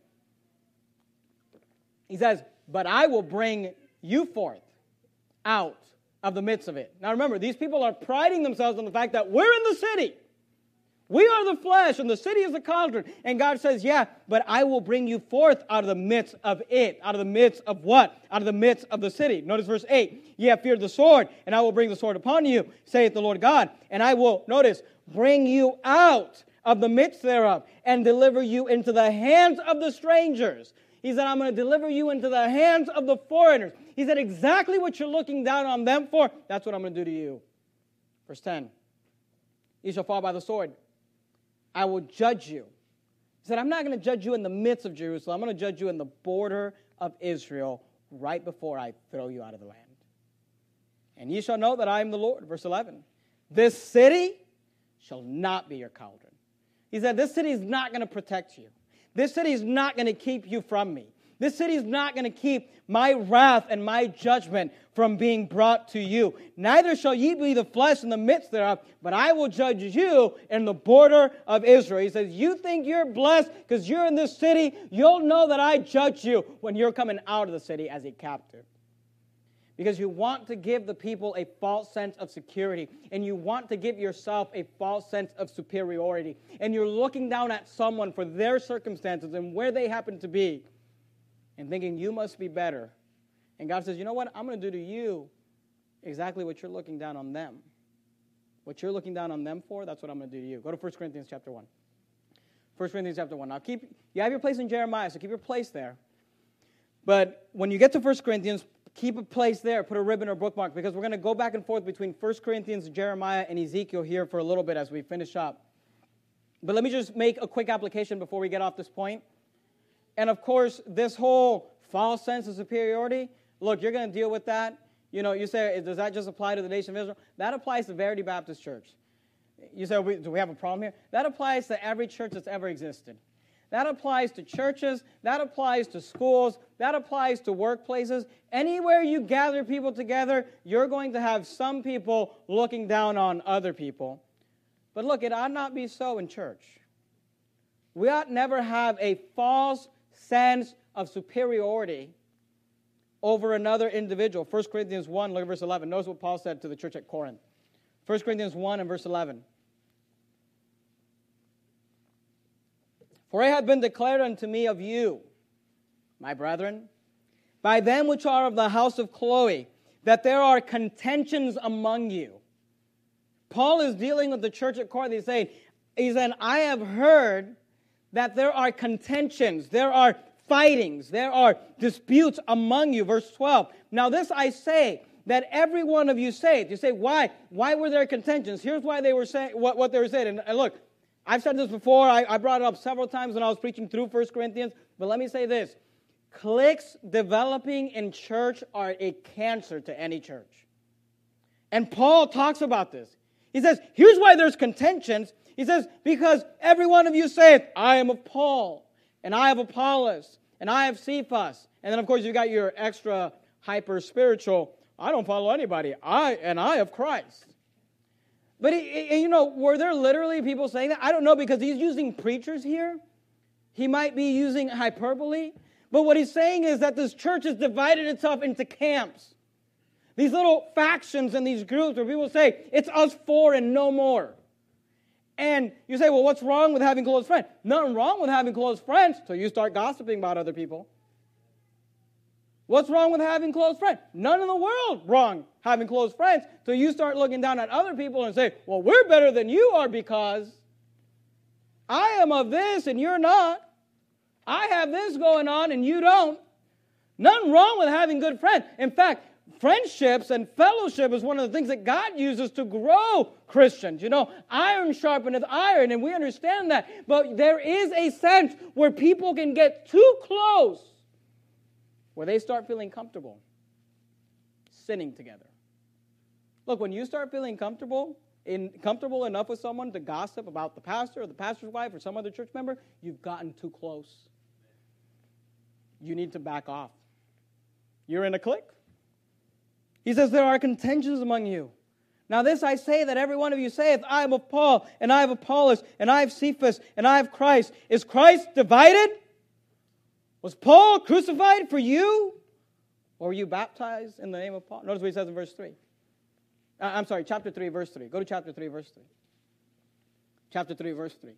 He says, but I will bring you forth out of the midst of it. Now remember, these people are priding themselves on the fact that we're in the city. We are the flesh, and the city is the cauldron. And God says, yeah, but I will bring you forth out of the midst of it. Out of the midst of what? Out of the midst of the city. Notice verse eight. Ye have feared the sword, and I will bring the sword upon you, saith the Lord God. And I will, notice, bring you out of the midst thereof, and deliver you into the hands of the strangers. He said, I'm going to deliver you into the hands of the foreigners. He said, exactly what you're looking down on them for, that's what I'm going to do to you. Verse ten. You shall fall by the sword. I will judge you. He said, I'm not going to judge you in the midst of Jerusalem. I'm going to judge you in the border of Israel right before I throw you out of the land. And ye shall know that I am the Lord. Verse eleven. This city shall not be your cauldron. He said, this city is not going to protect you. This city is not going to keep you from me. This city is not going to keep my wrath and my judgment from being brought to you. Neither shall ye be the flesh in the midst thereof, but I will judge you in the border of Israel. He says, you think you're blessed because you're in this city? You'll know that I judge you when you're coming out of the city as a captive. Because you want to give the people a false sense of security, and you want to give yourself a false sense of superiority, and you're looking down at someone for their circumstances and where they happen to be, and thinking you must be better. And God says, you know what? I'm going to do to you exactly what you're looking down on them. What you're looking down on them for, that's what I'm going to do to you. Go to First Corinthians chapter one. First Corinthians chapter one. Now, keep you have your place in Jeremiah, so keep your place there. But when you get to First Corinthians, keep a place there. Put a ribbon or bookmark, because we're going to go back and forth between First Corinthians, Jeremiah, and Ezekiel here for a little bit as we finish up. But let me just make a quick application before we get off this point. And of course, this whole false sense of superiority, look, you're going to deal with that. You know, you say, does that just apply to the nation of Israel? That applies to Verity Baptist Church. You say, do we have a problem here? That applies to every church that's ever existed. That applies to churches. That applies to schools. That applies to workplaces. Anywhere you gather people together, you're going to have some people looking down on other people. But look, it ought not be so in church. We ought never have a false sense of superiority over another individual. First Corinthians one, look at verse eleven. Notice what Paul said to the church at Corinth. First Corinthians one and verse eleven. For it hath been declared unto me of you, my brethren, by them which are of the house of Chloe, that there are contentions among you. Paul is dealing with the church at Corinth. He's saying, he's saying, I have heard that there are contentions, there are fightings, there are disputes among you. Verse twelve. Now this I say, that every one of you saved. You say, why? Why were there contentions? Here's why they were saying what, what they were saying. And, and look, I've said this before. I, I brought it up several times when I was preaching through First Corinthians. But let me say this. Cliques developing in church are a cancer to any church. And Paul talks about this. He says, here's why there's contentions. He says, because every one of you saith, I am of Paul, and I have Apollos, and I have Cephas. And then, of course, you got your extra hyper-spiritual, I don't follow anybody, I and I of Christ. But, he, he, you know, were there literally people saying that? I don't know, because he's using preachers here. He might be using hyperbole. But what he's saying is that this church has divided itself into camps. These little factions and these groups where people say, it's us four and no more. And you say, well, what's wrong with having close friends? Nothing wrong with having close friends until you start gossiping about other people. What's wrong with having close friends? None in the world wrong having close friends until you start looking down at other people and say, well, we're better than you are because I am of this and you're not. I have this going on and you don't. Nothing wrong with having good friends. In fact, friendships and fellowship is one of the things that God uses to grow Christians. You know, iron sharpeneth iron, and we understand that. But there is a sense where people can get too close, where they start feeling comfortable sinning together. Look, when you start feeling comfortable, in, comfortable enough with someone to gossip about the pastor or the pastor's wife or some other church member, you've gotten too close. You need to back off. You're in a clique. He says, there are contentions among you. Now this I say, that every one of you saith, I am of Paul, and I have Apollos, and I have Cephas, and I have Christ. Is Christ divided? Was Paul crucified for you? Or were you baptized in the name of Paul? Notice what he says in verse three. Uh, I'm sorry, chapter three, verse three. Go to chapter three, verse three. Chapter three, verse three.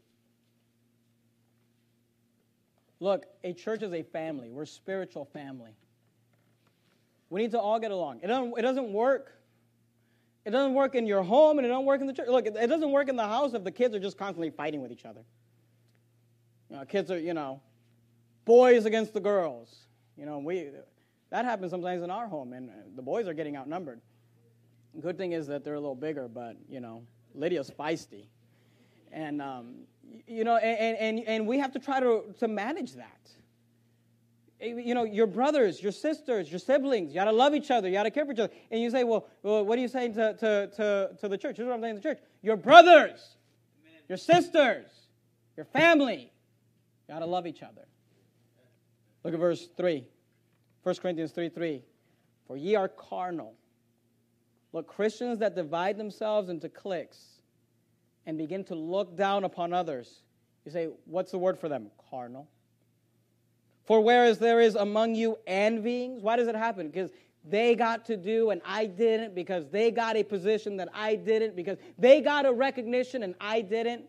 Look, a church is a family. We're a spiritual family. We need to all get along. It doesn't, it doesn't work. It doesn't work in your home, and it doesn't work in the church. Look, it, it doesn't work in the house if the kids are just constantly fighting with each other. You know, kids are, you know, boys against the girls. You know, we that happens sometimes in our home, and the boys are getting outnumbered. Good thing is that they're a little bigger, but, you know, Lydia's feisty. And, um, you know, and, and, and we have to try to, to manage that. You know, your brothers, your sisters, your siblings, you got to love each other, you got to care for each other. And you say, well, well what are you saying to, to, to, to the church? Here's what I'm saying to the church. Your brothers, Amen. Your sisters, your family, you got to love each other. Look at verse three. First Corinthians three three. For ye are carnal. Look, Christians that divide themselves into cliques and begin to look down upon others. You say, what's the word for them? Carnal. For whereas there is among you envyings, why does it happen? Because they got to do and I didn't, because they got a position that I didn't, because they got a recognition and I didn't.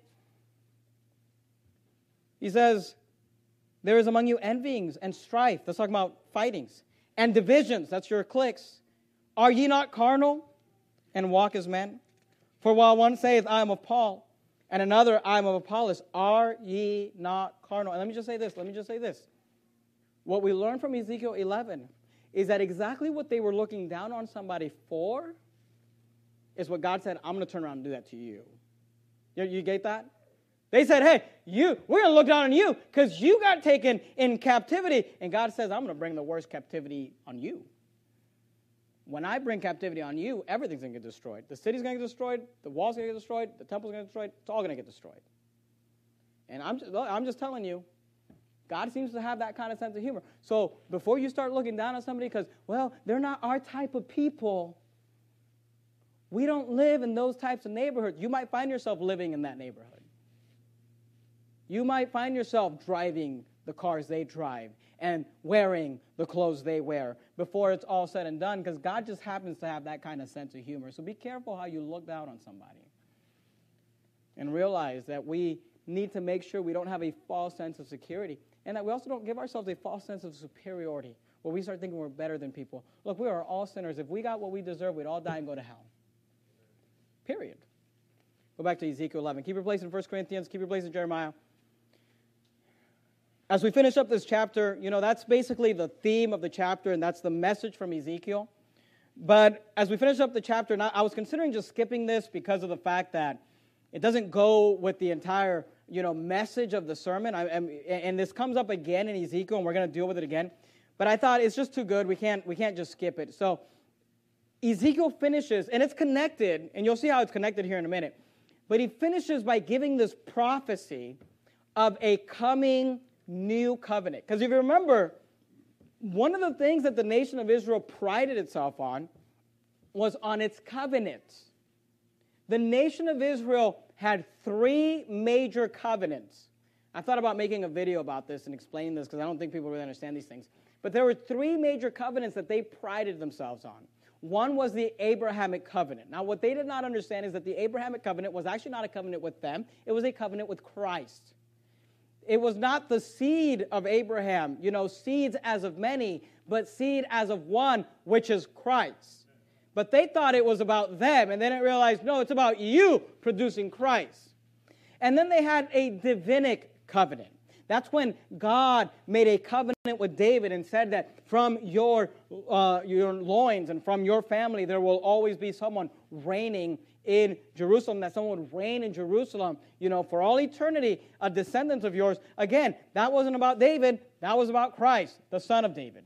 He says, there is among you envyings and strife. That's talking about fightings. And divisions, that's your cliques. Are ye not carnal and walk as men? For while one saith, I am of Paul, and another, I am of Apollos, are ye not carnal? And let me just say this, let me just say this. What we learn from Ezekiel eleven is that exactly what they were looking down on somebody for is what God said, I'm going to turn around and do that to you. You, you get that? They said, hey, you, we're going to look down on you because you got taken in captivity. And God says, I'm going to bring the worst captivity on you. When I bring captivity on you, everything's going to get destroyed. The city's going to get destroyed. The wall's going to get destroyed. The temple's going to get destroyed. It's all going to get destroyed. And I'm just, I'm just telling you, God seems to have that kind of sense of humor. So before you start looking down on somebody because, well, they're not our type of people, we don't live in those types of neighborhoods. You might find yourself living in that neighborhood. You might find yourself driving the cars they drive and wearing the clothes they wear before it's all said and done, because God just happens to have that kind of sense of humor. So be careful how you look down on somebody. And realize that we need to make sure we don't have a false sense of security, and that we also don't give ourselves a false sense of superiority, where we start thinking we're better than people. Look, we are all sinners. If we got what we deserve, we'd all die and go to hell. Period. Go back to Ezekiel eleven. Keep your place in First Corinthians. Keep your place in Jeremiah. As we finish up this chapter, you know, that's basically the theme of the chapter, and that's the message from Ezekiel. But as we finish up the chapter, and I was considering just skipping this because of the fact that it doesn't go with the entire, you know, message of the sermon. I, and, and this comes up again in Ezekiel, and we're going to deal with it again. But I thought it's just too good. We can't, we can't just skip it. So Ezekiel finishes, and it's connected, and you'll see how it's connected here in a minute. But he finishes by giving this prophecy of a coming new covenant. Because if you remember, one of the things that the nation of Israel prided itself on was on its covenants. The nation of Israel had three major covenants. I thought about making a video about this and explaining this because I don't think people really understand these things. But there were three major covenants that they prided themselves on. One was the Abrahamic covenant. Now, what they did not understand is that the Abrahamic covenant was actually not a covenant with them. It was a covenant with Christ. It was not the seed of Abraham, you know, seeds as of many, but seed as of one, which is Christ. But they thought it was about them, and then it realized, no, it's about you producing Christ. And then they had a Davidic covenant. That's when God made a covenant with David and said that from your, uh, your loins and from your family there will always be someone reigning in Jerusalem, that someone would reign in Jerusalem, you know, for all eternity, a descendant of yours. Again, that wasn't about David, that was about Christ, the son of David.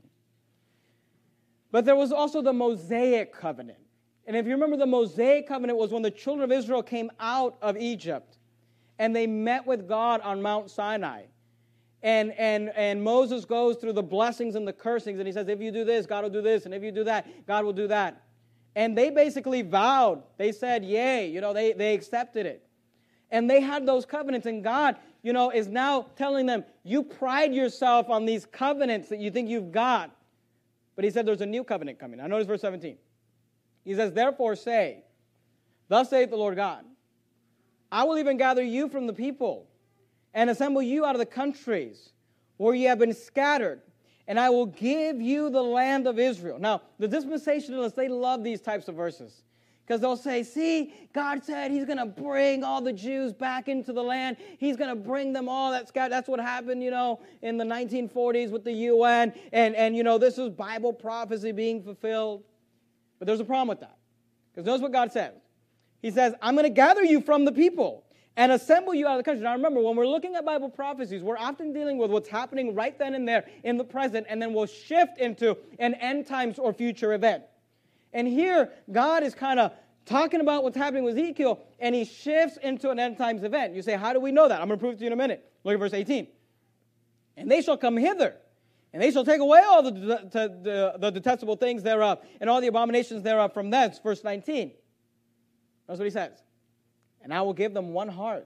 But there was also the Mosaic covenant. And if you remember, the Mosaic covenant was when the children of Israel came out of Egypt and they met with God on Mount Sinai. And, and, and Moses goes through the blessings and the cursings, and he says, if you do this, God will do this, and if you do that, God will do that. And they basically vowed. They said, yay, you know, they, they accepted it. And they had those covenants, and God, you know, is now telling them, you pride yourself on these covenants that you think you've got. But he said there's a new covenant coming. Now notice verse seventeen. He says, therefore say, thus saith the Lord God, I will even gather you from the people and assemble you out of the countries where ye have been scattered, and I will give you the land of Israel. Now, the dispensationalists, they love these types of verses because they'll say, see, God said he's going to bring all the Jews back into the land. He's going to bring them all. That's, that's what happened, you know, in the nineteen forties with the U N, and, and, you know, this is Bible prophecy being fulfilled. But there's a problem with that, because notice what God says. He says, I'm going to gather you from the people and assemble you out of the country. Now remember, when we're looking at Bible prophecies, we're often dealing with what's happening right then and there in the present, and then we'll shift into an end times or future event. And here, God is kind of talking about what's happening with Ezekiel, and he shifts into an end times event. You say, how do we know that? I'm going to prove it to you in a minute. Look at verse eighteen. And they shall come hither, and they shall take away all the, the, the, the detestable things thereof, and all the abominations thereof from thence. Verse nineteen. That's what he says. And I will give them one heart,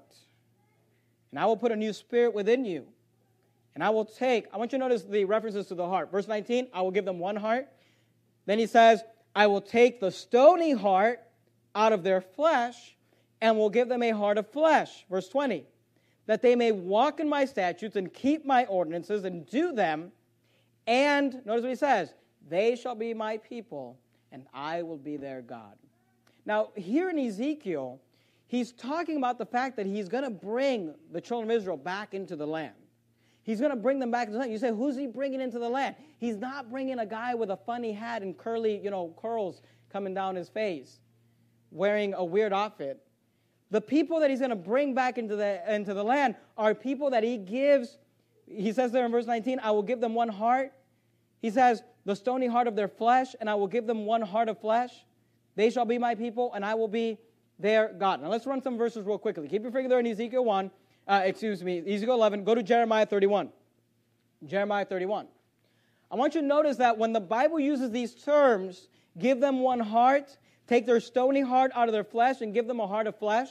and I will put a new spirit within you, and I will take, I want you to notice the references to the heart. Verse nineteen, I will give them one heart. Then he says, I will take the stony heart out of their flesh, and will give them a heart of flesh. Verse twenty, that they may walk in my statutes and keep my ordinances and do them, and, notice what he says, they shall be my people, and I will be their God. Now, here in Ezekiel, he's talking about the fact that he's going to bring the children of Israel back into the land. He's going to bring them back into the land. You say, who's he bringing into the land? He's not bringing a guy with a funny hat and curly, you know, curls coming down his face, wearing a weird outfit. The people that he's going to bring back into the, into the land are people that he gives. He says there in verse nineteen, I will give them one heart. He says, the stony heart of their flesh, and I will give them one heart of flesh. They shall be my people, and I will be their God. Now let's run some verses real quickly. Keep your finger there in Ezekiel one. Uh, excuse me, Ezekiel eleven. Go to Jeremiah thirty-one. Jeremiah thirty-one. I want you to notice that when the Bible uses these terms, give them one heart, take their stony heart out of their flesh, and give them a heart of flesh,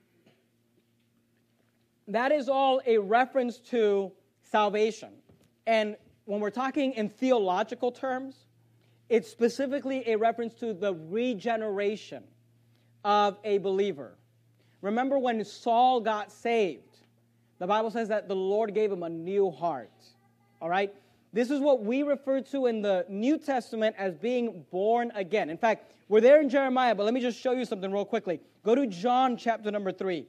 that is all a reference to salvation. And when we're talking in theological terms, it's specifically a reference to the regeneration of a believer. Remember when Saul got saved, the Bible says that the Lord gave him a new heart. All right? This is what we refer to in the New Testament as being born again. In fact, we're there in Jeremiah, but let me just show you something real quickly. Go to John chapter number three.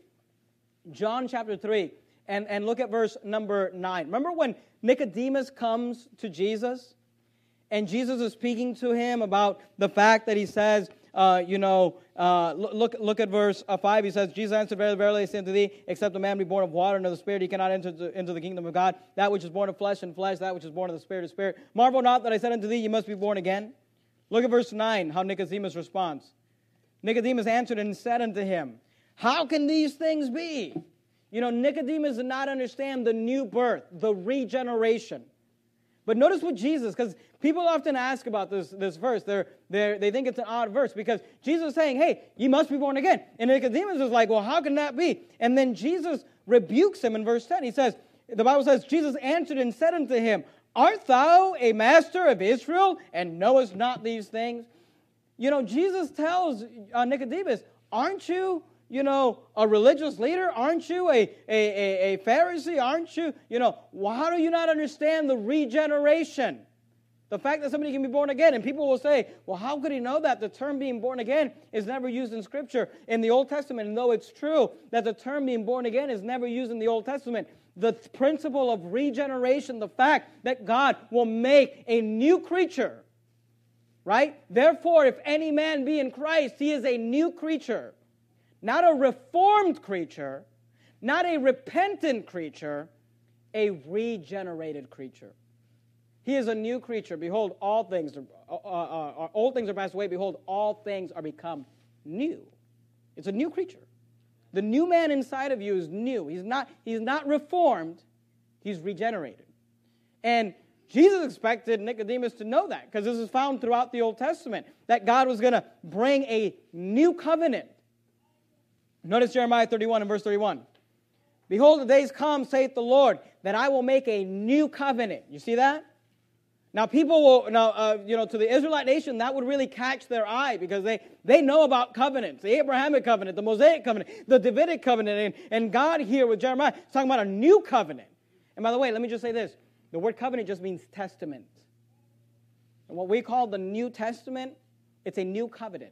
John chapter three, and, and look at verse number nine. Remember when Nicodemus comes to Jesus, and Jesus is speaking to him about the fact that he says, uh, you know, uh, look look at verse uh, five. He says, Jesus answered, verily, verily, I say unto thee, except a man be born of water and of the Spirit, he cannot enter to, into the kingdom of God. That which is born of flesh and flesh, that which is born of the Spirit is spirit. Marvel not that I said unto thee, you must be born again. Look at verse nine, how Nicodemus responds. Nicodemus answered and said unto him, how can these things be? You know, Nicodemus did not understand the new birth, the regeneration. But notice what Jesus, because people often ask about this, this verse. They're, they're, they think it's an odd verse because Jesus is saying, hey, you must be born again. And Nicodemus is like, well, how can that be? And then Jesus rebukes him in verse ten. He says, the Bible says, Jesus answered and said unto him, art thou a master of Israel and knowest not these things? You know, Jesus tells uh, Nicodemus, aren't you, you know, a religious leader? Aren't you a, a, a, a Pharisee? Aren't you, you know, well, how do you not understand the regeneration? The fact that somebody can be born again. And people will say, well, how could he know that? The term being born again is never used in Scripture in the Old Testament. And though it's true that the term being born again is never used in the Old Testament, the principle of regeneration, the fact that God will make a new creature, right? Therefore, if any man be in Christ, he is a new creature. Not a reformed creature, not a repentant creature, a regenerated creature. He is a new creature. Behold, all things, are, uh, uh, uh, old things are passed away. Behold, all things are become new. It's a new creature. The new man inside of you is new. He's not, he's not reformed. He's regenerated. And Jesus expected Nicodemus to know that because this is found throughout the Old Testament, that God was going to bring a new covenant. Notice Jeremiah thirty-one and verse thirty-one. Behold, the days come, saith the Lord, that I will make a new covenant. You see that? Now, people will, now, uh, you know, to the Israelite nation, that would really catch their eye because they, they know about covenants, the Abrahamic covenant, the Mosaic covenant, the Davidic covenant, and, and God here with Jeremiah is talking about a new covenant. And by the way, let me just say this. The word covenant just means testament. And what we call the New Testament, it's a new covenant.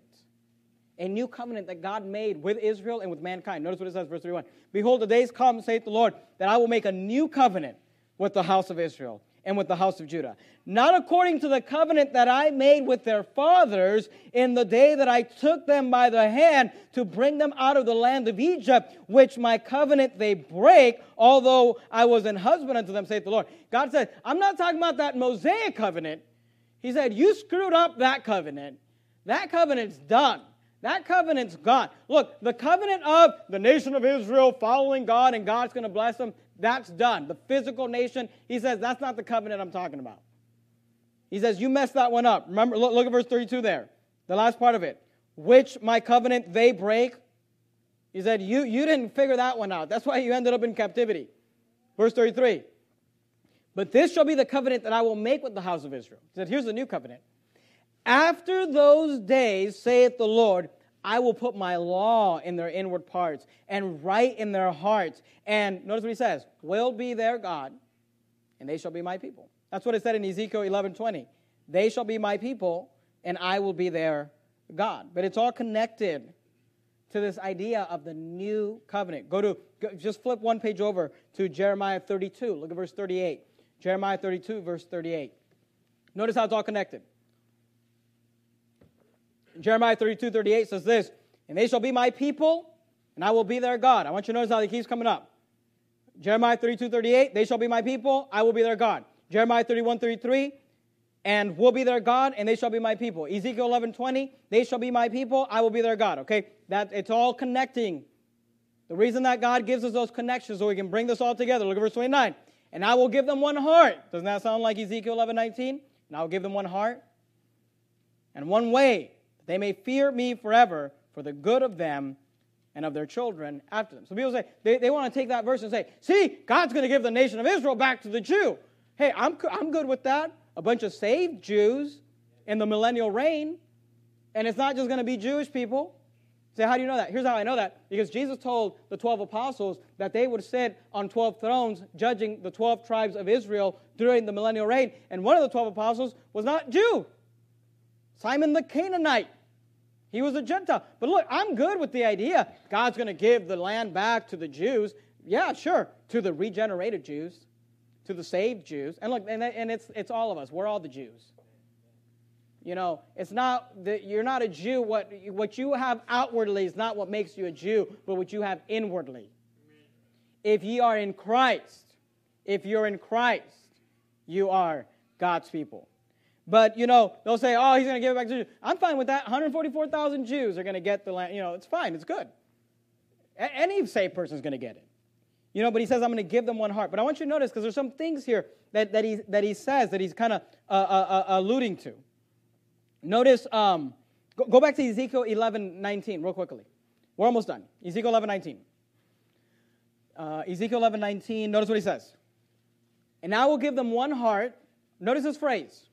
A new covenant that God made with Israel and with mankind. Notice what it says, verse thirty-one. Behold, the days come, saith the Lord, that I will make a new covenant with the house of Israel and with the house of Judah. Not according to the covenant that I made with their fathers in the day that I took them by the hand to bring them out of the land of Egypt, which my covenant they break, although I was an husband unto them, saith the Lord. God said, I'm not talking about that Mosaic covenant. He said, you screwed up that covenant. That covenant's done. That covenant's gone. Look, the covenant of the nation of Israel following God and God's going to bless them, that's done. The physical nation, he says, that's not the covenant I'm talking about. He says, you messed that one up. Remember, look, look at verse thirty-two there. The last part of it. Which my covenant they break. He said, you, you didn't figure that one out. That's why you ended up in captivity. Verse thirty-three. But this shall be the covenant that I will make with the house of Israel. He said, here's the new covenant. After those days, saith the Lord, I will put my law in their inward parts and write in their hearts. And notice what he says, will be their God, and they shall be my people. That's what it said in Ezekiel eleven twenty. They shall be my people, and I will be their God. But it's all connected to this idea of the new covenant. Go to, go, just flip one page over to Jeremiah thirty-two. Look at verse thirty-eight. Jeremiah thirty-two, verse thirty-eight. Notice how it's all connected. Jeremiah thirty-two, thirty-eight says this, and they shall be my people, and I will be their God. I want you to notice how it keeps coming up. Jeremiah thirty-two, thirty-eight, they shall be my people, I will be their God. Jeremiah thirty-one, thirty-three, and will be their God, and they shall be my people. Ezekiel eleven, twenty, they shall be my people, I will be their God. Okay, that it's all connecting. The reason that God gives us those connections so we can bring this all together. Look at verse twenty-nine. And I will give them one heart. Doesn't that sound like Ezekiel eleven, nineteen? And I will give them one heart and one way, that they may fear me forever for the good of them and of their children after them. So people say, they, they want to take that verse and say, see, God's going to give the nation of Israel back to the Jew. Hey, I'm, I'm good with that. A bunch of saved Jews in the millennial reign. And it's not just going to be Jewish people. Say, how do you know that? Here's how I know that. Because Jesus told the twelve apostles that they would sit on twelve thrones judging the twelve tribes of Israel during the millennial reign. And one of the twelve apostles was not Jew. Simon the Canaanite. He was a Gentile. But look, I'm good with the idea God's going to give the land back to the Jews. Yeah, sure. To the regenerated Jews. To the saved Jews. And look, and, and it's, it's all of us. We're all the Jews. You know, it's not that you're not a Jew. What, what you have outwardly is not what makes you a Jew, but what you have inwardly. Amen. If ye are in Christ, if you're in Christ, you are God's people. But, you know, they'll say, oh, he's going to give it back to the Jews. I'm fine with that. one hundred forty-four thousand Jews are going to get the land. You know, it's fine. It's good. A- any saved person is going to get it. You know, but he says, I'm going to give them one heart. But I want you to notice, because there's some things here that, that, he, that he says that he's kind of uh, uh, uh, alluding to. Notice, um, go, go back to Ezekiel eleven nineteen real quickly. We're almost done. Ezekiel eleven nineteen. Uh, Ezekiel eleven nineteen, notice what he says. And I will give them one heart. Notice this phrase.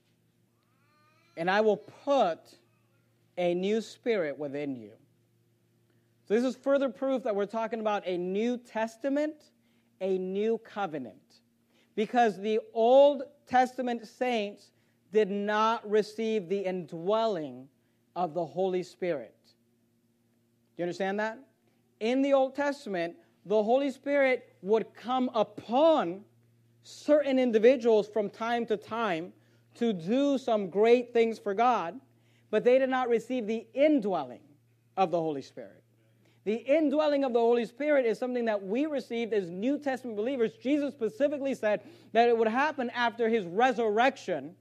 And I will put a new spirit within you. So this is further proof that we're talking about a New Testament, a new covenant. Because the Old Testament saints did not receive the indwelling of the Holy Spirit. Do you understand that? In the Old Testament, the Holy Spirit would come upon certain individuals from time to time to do some great things for God, but they did not receive the indwelling of the Holy Spirit. The indwelling of the Holy Spirit is something that we received as New Testament believers. Jesus specifically said that it would happen after his resurrection.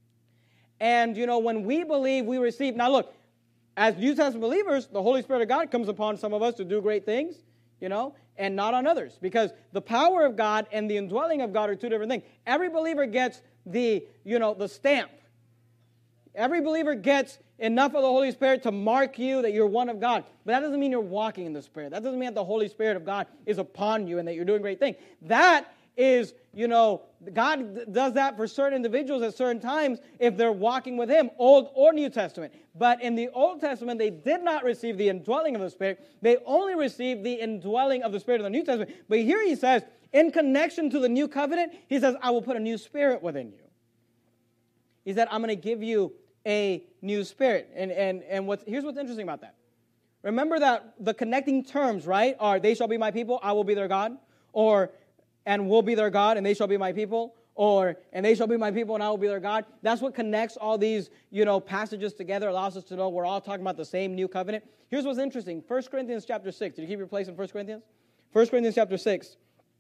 And, you know, when we believe, we receive. Now, look, as New Testament believers, the Holy Spirit of God comes upon some of us to do great things, you know, and not on others. Because the power of God and the indwelling of God are two different things. Every believer gets the, you know, the stamp. Every believer gets enough of the Holy Spirit to mark you that you're one of God. But that doesn't mean you're walking in the Spirit. That doesn't mean that the Holy Spirit of God is upon you and that you're doing great things. That is, you know, God does that for certain individuals at certain times if they're walking with Him, Old or New Testament. But in the Old Testament, they did not receive the indwelling of the Spirit. They only received the indwelling of the Spirit of the New Testament. But here he says, in connection to the New Covenant, he says, I will put a new spirit within you. He said, I'm going to give you a new spirit. And, and, and what's, here's what's interesting about that. Remember that the connecting terms, right, are they shall be my people, I will be their God, or and will be their God, and they shall be my people, or and they shall be my people, and I will be their God. That's what connects all these, you know, passages together, allows us to know we're all talking about the same new covenant. Here's what's interesting. First Corinthians chapter six. Did you keep your place in First Corinthians? First Corinthians chapter six.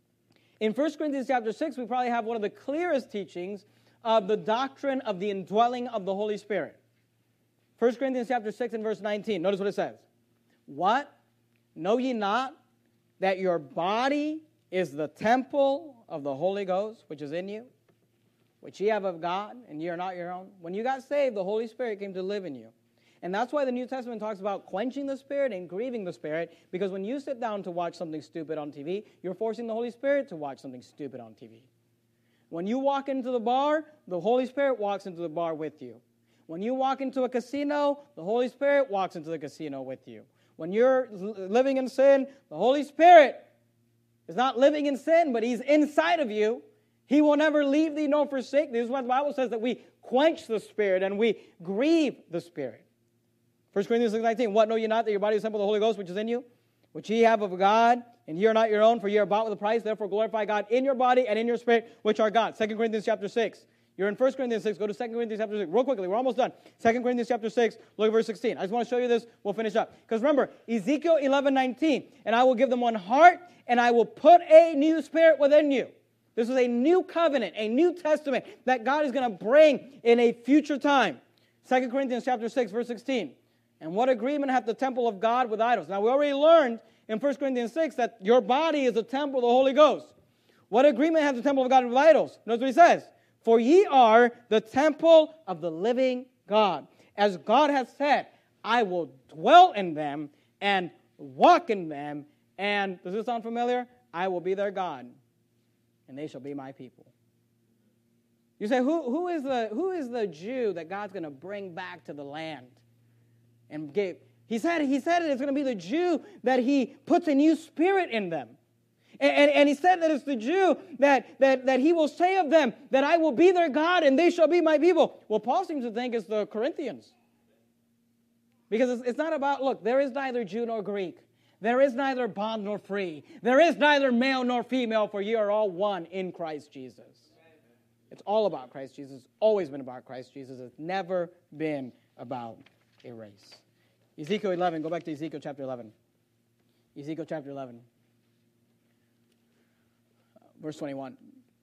In First Corinthians chapter six, we probably have one of the clearest teachings of the doctrine of the indwelling of the Holy Spirit. First Corinthians chapter six and verse nineteen. Notice what it says. What? Know ye not that your body is the temple of the Holy Ghost, which is in you, which ye have of God, and ye are not your own? When you got saved, the Holy Spirit came to live in you. And that's why the New Testament talks about quenching the Spirit and grieving the Spirit, because when you sit down to watch something stupid on T V, you're forcing the Holy Spirit to watch something stupid on T V. When you walk into the bar, the Holy Spirit walks into the bar with you. When you walk into a casino, the Holy Spirit walks into the casino with you. When you're living in sin, the Holy Spirit is not living in sin, but He's inside of you. He will never leave thee nor forsake thee. This is why the Bible says that we quench the Spirit and we grieve the Spirit. First Corinthians six nineteen, what know ye not that your body is the temple of the Holy Ghost which is in you, which ye have of God, and ye are not your own, for ye are bought with a price. Therefore glorify God in your body and in your spirit, which are God. Second Corinthians chapter six. You're in First Corinthians six. Go to Second Corinthians chapter six. Real quickly, we're almost done. Second Corinthians chapter six, look at verse sixteen. I just want to show you this. We'll finish up. Because remember, Ezekiel eleven nineteen, and I will give them one heart, and I will put a new spirit within you. This is a new covenant, a new testament that God is going to bring in a future time. Second Corinthians chapter six, verse sixteen. And what agreement hath the temple of God with idols? Now, we already learned in First Corinthians six that your body is a temple of the Holy Ghost. What agreement hath the temple of God with idols? Notice what he says. For ye are the temple of the living God. As God hath said, I will dwell in them and walk in them. And, does this sound familiar? I will be their God, and they shall be my people. You say, who, who, is, the, who is the Jew that God's going to bring back to the land? And gave, he He said, he said it, it's going to be the Jew that he puts a new spirit in them. And, and, and he said that it's the Jew that, that, that he will say of them that I will be their God and they shall be my people. Well, Paul seems to think it's the Corinthians. Because it's, it's not about, look, there is neither Jew nor Greek. There is neither bond nor free. There is neither male nor female, for you are all one in Christ Jesus. It's all about Christ Jesus. It's always been about Christ Jesus. It's never been about a race. Ezekiel eleven, go back to Ezekiel chapter eleven. Ezekiel chapter eleven. Verse twenty-one.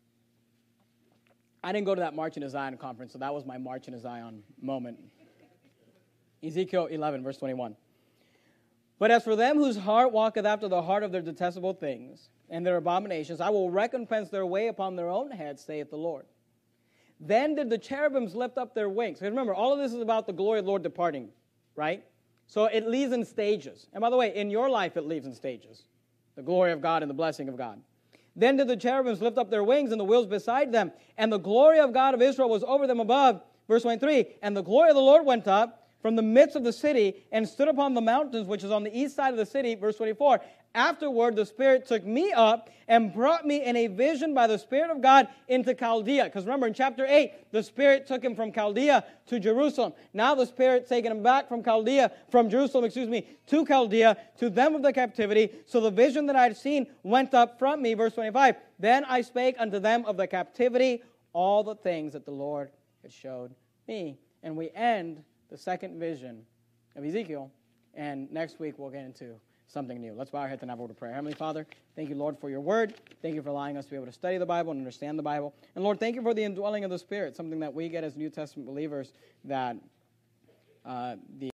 I didn't go to that March in Zion conference, so that was my March in Zion moment. Ezekiel eleven, verse twenty-one. But as for them whose heart walketh after the heart of their detestable things and their abominations, I will recompense their way upon their own heads, saith the Lord. Then did the cherubims lift up their wings. Because remember, all of this is about the glory of the Lord departing, right? So it leaves in stages. And by the way, in your life, it leaves in stages. The glory of God and the blessing of God. Then did the cherubims lift up their wings and the wheels beside them, and the glory of God of Israel was over them above. Verse twenty-three, and the glory of the Lord went up from the midst of the city and stood upon the mountains, which is on the east side of the city. Verse twenty-four, afterward the Spirit took me up and brought me in a vision by the Spirit of God into Chaldea. Because remember, in chapter eight, the Spirit took him from Chaldea to Jerusalem. Now the Spirit's taken him back from Chaldea, from Jerusalem, excuse me, to Chaldea, to them of the captivity. So the vision that I had seen went up from me. Verse twenty-five, then I spake unto them of the captivity all the things that the Lord had showed me. And we end the second vision of Ezekiel, and next week we'll get into something new. Let's bow our heads and have a word of prayer. Heavenly Father, thank you, Lord, for your word. Thank you for allowing us to be able to study the Bible and understand the Bible. And Lord, thank you for the indwelling of the Spirit, something that we get as New Testament believers, that uh, the